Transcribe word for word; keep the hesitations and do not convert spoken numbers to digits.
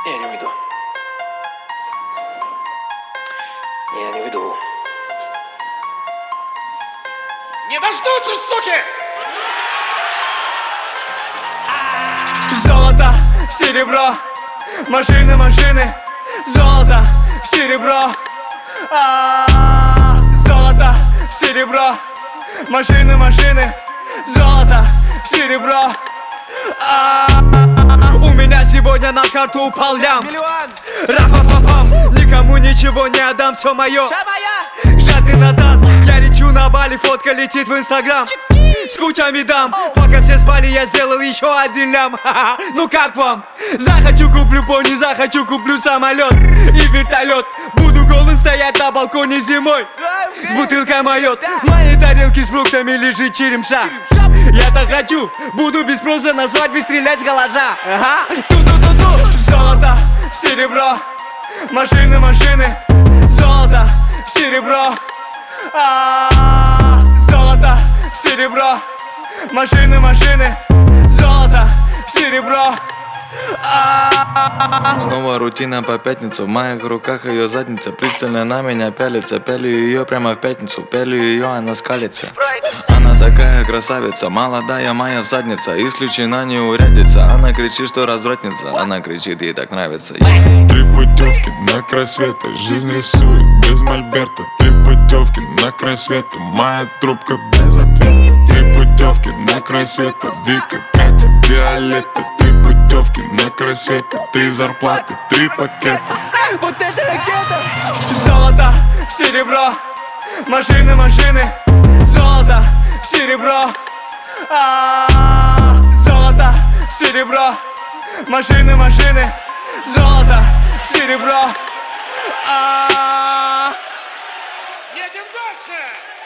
Я не уйду. Я не уйду. Не дождутся, суки! Золото, серебро, машины, машины. Золото, серебро, а-а-а. Золото, серебро, машины, машины. Золото, серебро, а-а-а. У меня сегодня на карту упал лям. Миллион. Ра-па-па-пам. Никому ничего не отдам, все мое. Вся моя. Жадный Натан. Я лечу на Бали, фотка летит в Инстаграм. С кучами дам. Пока все спали, я сделал еще один лям. Ха-ха. Ну как вам? Захочу куплю пони, захочу куплю самолет и вертолет. Буду голым стоять на балконе зимой с бутылкой майот. В моей тарелке с фруктами лежит черемша. Я так хочу, буду без спроса на свадьбе стрелять с галажа. Ага. Ту-ту-ту-ту. Золото, серебро, машины, машины. Золото, серебро, а-а-а. Золото, серебро, машины, машины. Золото, серебро, а-а-а. Снова рутина по пятницу. В моих руках ее задница. Пристально на меня пялится. Пялю ее прямо в пятницу. Пялю ее, она скалится. Она такая красавица, молодая моя задница. Исключена не урядится. Она кричит, что развратница. Она кричит, ей так нравится. Три путевки на край света, жизнь рисует без мольберта. Три путевки на край света, моя трубка без ответа. Три путевки на край света, Вика, Катя, Виолетта. Три путевки на край света, три зарплаты, три пакета. Вот это ракета! Золото, серебро, машины, машины. Золото, серебро, а-а-а. Золото, серебро, машины, машины. Золото, серебро, а-а-а. Едем дальше!